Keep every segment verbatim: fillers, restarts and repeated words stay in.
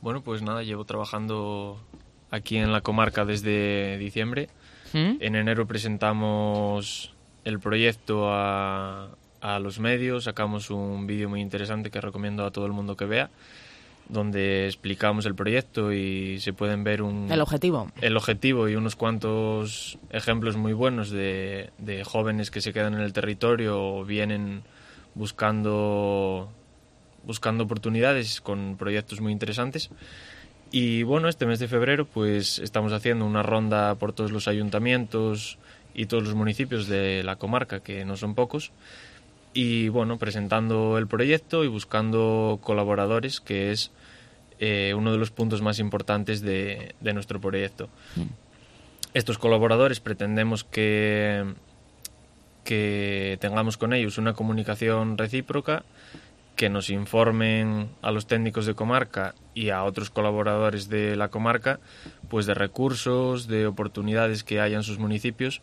Bueno, pues nada, llevo trabajando aquí en la comarca desde diciembre. ¿Mm? En enero presentamos el proyecto a, a los medios, sacamos un vídeo muy interesante que recomiendo a todo el mundo que vea, donde explicamos el proyecto y se pueden ver un... El objetivo. El objetivo y unos cuantos ejemplos muy buenos de, de jóvenes que se quedan en el territorio o vienen buscando, buscando oportunidades con proyectos muy interesantes. Y bueno, este mes de febrero pues estamos haciendo una ronda por todos los ayuntamientos y todos los municipios de la comarca, que no son pocos, y bueno, presentando el proyecto y buscando colaboradores, que es eh, uno de los puntos más importantes de, de nuestro proyecto. Mm. Estos colaboradores pretendemos que, que tengamos con ellos una comunicación recíproca, que nos informen a los técnicos de comarca y a otros colaboradores de la comarca pues de recursos, de oportunidades que hay en sus municipios.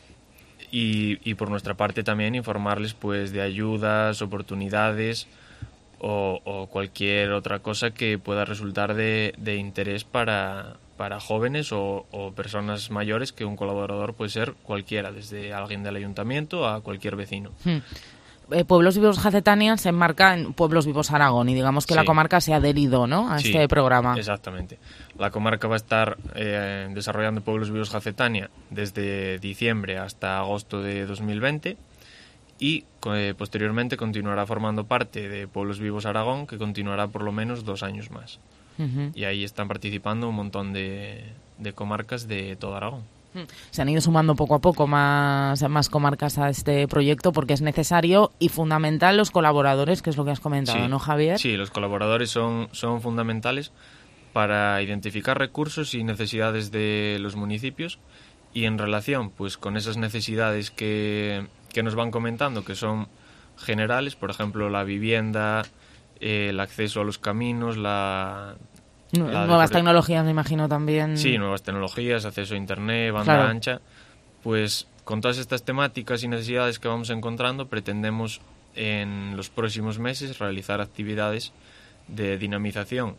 Y, y por nuestra parte también informarles pues de ayudas, oportunidades o, o cualquier otra cosa que pueda resultar de, de interés para, para jóvenes o, o personas mayores, que un colaborador puede ser cualquiera, desde alguien del ayuntamiento a cualquier vecino. Hmm. Eh, Pueblos Vivos Jacetania se enmarca en Pueblos Vivos Aragón y digamos que sí. La comarca se ha adherido, ¿no?, a sí, este programa. Exactamente. La comarca va a estar eh, desarrollando Pueblos Vivos Jacetania desde diciembre hasta agosto de dos mil veinte y eh, posteriormente continuará formando parte de Pueblos Vivos Aragón, que continuará por lo menos dos años más. Uh-huh. Y ahí están participando un montón de, de comarcas de todo Aragón. Se han ido sumando poco a poco más, más comarcas a este proyecto porque es necesario y fundamental los colaboradores, que es lo que has comentado, sí, ¿no, Javier? Sí, los colaboradores son, son fundamentales para identificar recursos y necesidades de los municipios, y en relación pues con esas necesidades que, que nos van comentando, que son generales, por ejemplo la vivienda, eh, el acceso a los caminos, la... La nuevas de... tecnologías, me imagino, también. Sí, nuevas tecnologías, acceso a internet, banda claro. ancha. Pues con todas estas temáticas y necesidades que vamos encontrando, pretendemos en los próximos meses realizar actividades de dinamización,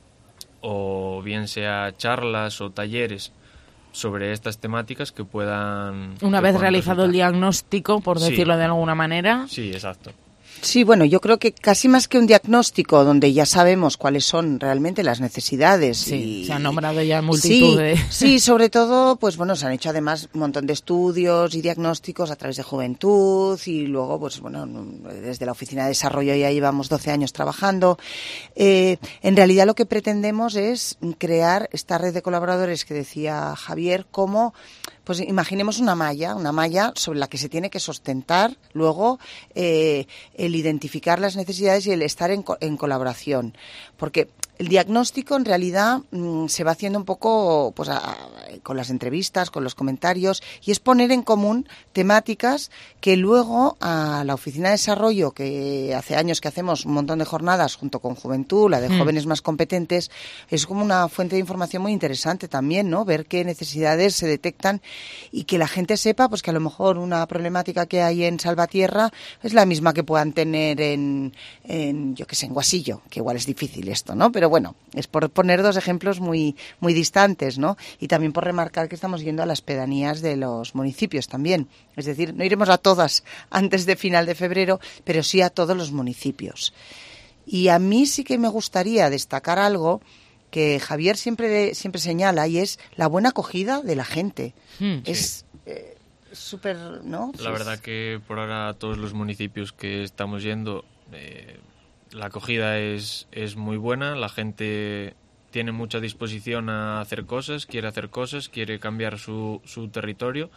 o bien sea charlas o talleres sobre estas temáticas que puedan... Una que vez puedan realizado resultar. El diagnóstico, por decirlo sí. de alguna manera. Sí, exacto. Sí, bueno, yo creo que casi más que un diagnóstico donde ya sabemos cuáles son realmente las necesidades. Sí, y... se han nombrado ya multitud sí, de... Sí, sobre todo, pues bueno, se han hecho además un montón de estudios y diagnósticos a través de Juventud y luego, pues bueno, desde la Oficina de Desarrollo ya llevamos doce años trabajando. Eh, en realidad lo que pretendemos es crear esta red de colaboradores que decía Javier, como... Pues imaginemos una malla, una malla sobre la que se tiene que sustentar luego eh, el identificar las necesidades y el estar en, co- en colaboración. Porque el diagnóstico en realidad mmm, se va haciendo un poco pues a, a, con las entrevistas, con los comentarios, y es poner en común temáticas que luego a la Oficina de Desarrollo, que hace años que hacemos un montón de jornadas junto con Juventud, la de mm. jóvenes más competentes, es como una fuente de información muy interesante también, ¿no? Ver qué necesidades se detectan y que la gente sepa pues que a lo mejor una problemática que hay en Salvatierra es la misma que puedan tener en, en yo qué sé, en Guasillo, que igual es difícil esto, ¿no? Pero bueno, es por poner dos ejemplos muy muy distantes, ¿no? Y también por remarcar que estamos yendo a las pedanías de los municipios también. Es decir, no iremos a todas antes de final de febrero, pero sí a todos los municipios. Y a mí sí que me gustaría destacar algo que Javier siempre siempre señala, y es la buena acogida de la gente. Hmm, es súper, sí. eh, ¿no? La verdad que por ahora todos los municipios que estamos yendo, eh, la acogida es, es muy buena, la gente tiene mucha disposición a hacer cosas, quiere hacer cosas, quiere cambiar su, su territorio,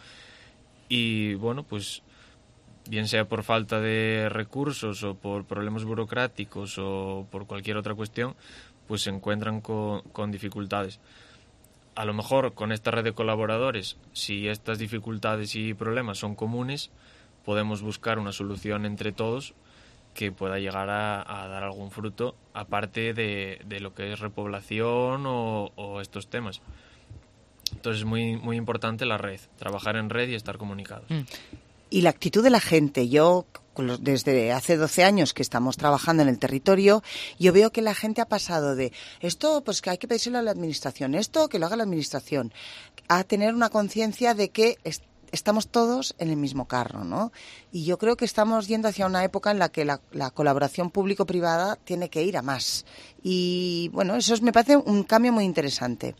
y bueno, pues bien sea por falta de recursos o por problemas burocráticos o por cualquier otra cuestión, pues se encuentran con, con dificultades. A lo mejor con esta red de colaboradores, si estas dificultades y problemas son comunes, podemos buscar una solución entre todos que pueda llegar a, a dar algún fruto, aparte de, de lo que es repoblación o, o estos temas. Entonces es muy, muy importante la red, trabajar en red y estar comunicados. Mm. y la actitud de la gente. Yo, desde hace doce años que estamos trabajando en el territorio, yo veo que la gente ha pasado de esto, pues que hay que pedírselo a la administración, esto que lo haga la administración, a tener una conciencia de que est- estamos todos en el mismo carro, ¿no? Y yo creo que estamos yendo hacia una época en la que la, la colaboración público-privada tiene que ir a más. Y bueno, eso es, me parece un cambio muy interesante.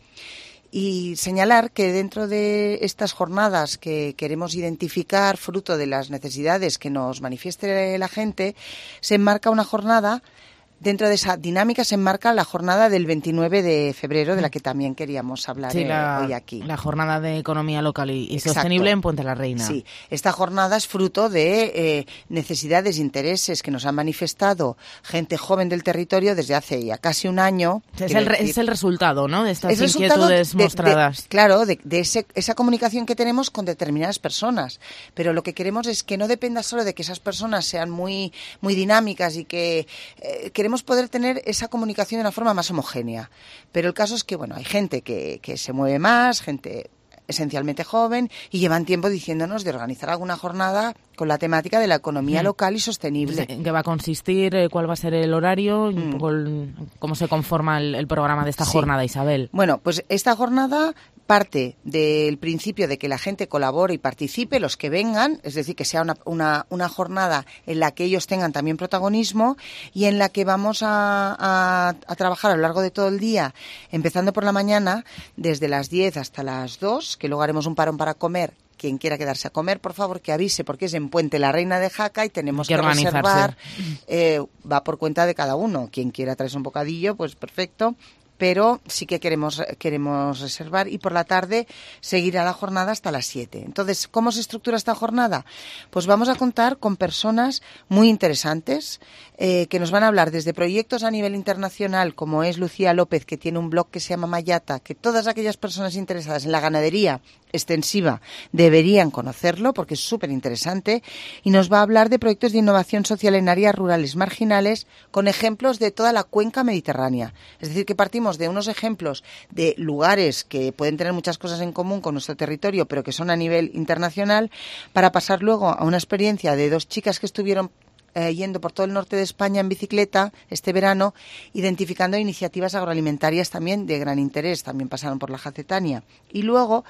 Y señalar que dentro de estas jornadas que queremos identificar, fruto de las necesidades que nos manifieste la gente, se enmarca una jornada. Dentro de esa dinámica se enmarca la jornada del veintinueve de febrero, de la que también queríamos hablar sí, la, eh, hoy aquí. La jornada de economía local y, y sostenible en Puente la Reina. Sí, esta jornada es fruto de eh, necesidades, intereses que nos han manifestado gente joven del territorio desde hace ya casi un año. Es el, decir, es el resultado, ¿no?, de estas es inquietudes de, de, mostradas. De, claro, de, de ese, esa comunicación que tenemos con determinadas personas. Pero lo que queremos es que no dependa solo de que esas personas sean muy, muy dinámicas y que eh, queremos poder tener esa comunicación de una forma más homogénea. Pero el caso es que, bueno, hay gente que, que se mueve más, gente esencialmente joven, y llevan tiempo diciéndonos de organizar alguna jornada con la temática de la economía mm. local y sostenible. ¿En qué va a consistir? ¿Cuál va a ser el horario? Mm. Un poco el, ¿cómo se conforma el, el programa de esta sí. jornada, Isabel? Bueno, pues esta jornada parte del principio de que la gente colabore y participe, los que vengan, es decir, que sea una, una, una jornada en la que ellos tengan también protagonismo y en la que vamos a, a, a trabajar a lo largo de todo el día, empezando por la mañana, desde las diez hasta las dos, que luego haremos un parón para comer. Quien quiera quedarse a comer, por favor, que avise, porque es en Puente la Reina de Jaca y tenemos que, que reservar. Eh, va por cuenta de cada uno. Quien quiera traerse un bocadillo, pues perfecto. Pero sí que queremos queremos reservar y por la tarde seguirá la jornada hasta las siete. Entonces, ¿cómo se estructura esta jornada? Pues vamos a contar con personas muy interesantes eh, que nos van a hablar desde proyectos a nivel internacional, como es Lucía López, que tiene un blog que se llama Mayata, que todas aquellas personas interesadas en la ganadería extensiva deberían conocerlo porque es súper interesante, y nos va a hablar de proyectos de innovación social en áreas rurales marginales con ejemplos de toda la cuenca mediterránea. Es decir, que partimos de unos ejemplos de lugares que pueden tener muchas cosas en común con nuestro territorio, pero que son a nivel internacional, para pasar luego a una experiencia de dos chicas que estuvieron Eh, yendo por todo el norte de España en bicicleta este verano, identificando iniciativas agroalimentarias también de gran interés, también pasaron por la Jacetania. Y luego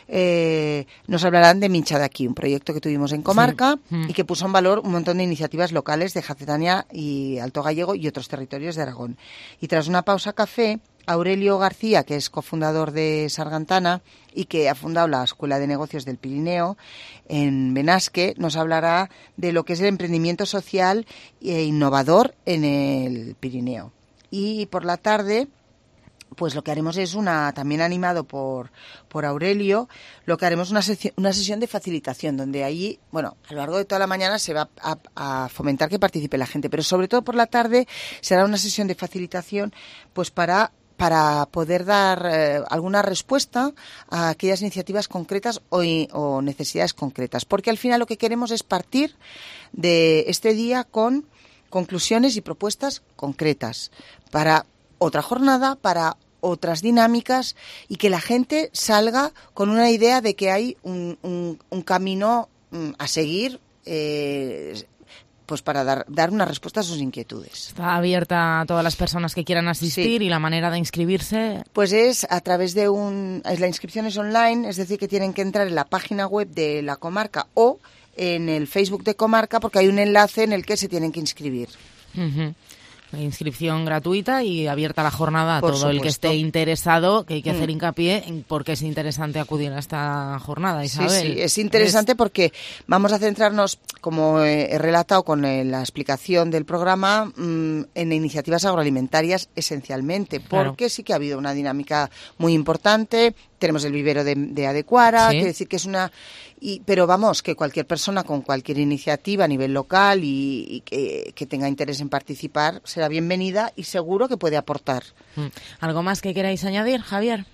eh, nos hablarán de Mincha de aquí, un proyecto que tuvimos en comarca sí. mm. y que puso en valor un montón de iniciativas locales de Jacetania y Alto Gallego y otros territorios de Aragón. Y tras una pausa café, Aurelio García, que es cofundador de Sargantana y que ha fundado la Escuela de Negocios del Pirineo en Benasque, nos hablará de lo que es el emprendimiento social e innovador en el Pirineo. Y por la tarde, pues lo que haremos es una, también animado por, por Aurelio, lo que haremos una sesión, una sesión de facilitación, donde ahí, bueno, a lo largo de toda la mañana se va a, a fomentar que participe la gente, pero sobre todo por la tarde será una sesión de facilitación, pues para para poder dar eh, alguna respuesta a aquellas iniciativas concretas o, o necesidades concretas. Porque al final lo que queremos es partir de este día con conclusiones y propuestas concretas para otra jornada, para otras dinámicas, y que la gente salga con una idea de que hay un, un, un camino um, a seguir, eh, pues para dar, dar una respuesta a sus inquietudes. Está abierta a todas las personas que quieran asistir sí. y la manera de inscribirse. Pues es a través de un... La inscripción es online, es decir, que tienen que entrar en la página web de la comarca o en el Facebook de comarca, porque hay un enlace en el que se tienen que inscribir. Uh-huh. Inscripción gratuita y abierta la jornada a Por todo supuesto. El que esté interesado, que hay que hacer hincapié en por qué es interesante acudir a esta jornada, Isabel. Sí, sí, es interesante es... porque vamos a centrarnos, como he relatado con la explicación del programa, mmm, en iniciativas agroalimentarias esencialmente, porque claro. sí que ha habido una dinámica muy importante. Tenemos el vivero de, de Adecuara, ¿sí? que decir que es una... Y, pero vamos, que cualquier persona con cualquier iniciativa a nivel local y, y que, que tenga interés en participar será bienvenida y seguro que puede aportar. ¿Algo más que queráis añadir, Javier?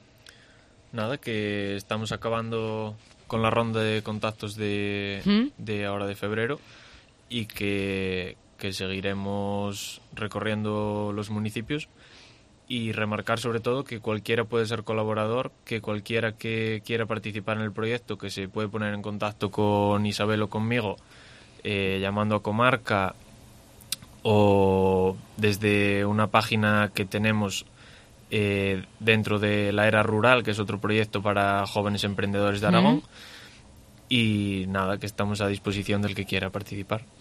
Nada, que estamos acabando con la ronda de contactos de, ¿Mm? de ahora de febrero y que, que seguiremos recorriendo los municipios y remarcar sobre todo que cualquiera puede ser colaborador, que cualquiera que quiera participar en el proyecto, que se puede poner en contacto con Isabel o conmigo, eh, llamando a Comarca o desde una página que tenemos eh, dentro de la Era Rural, que es otro proyecto para jóvenes emprendedores de Aragón. Mm. Y nada, que estamos a disposición del que quiera participar.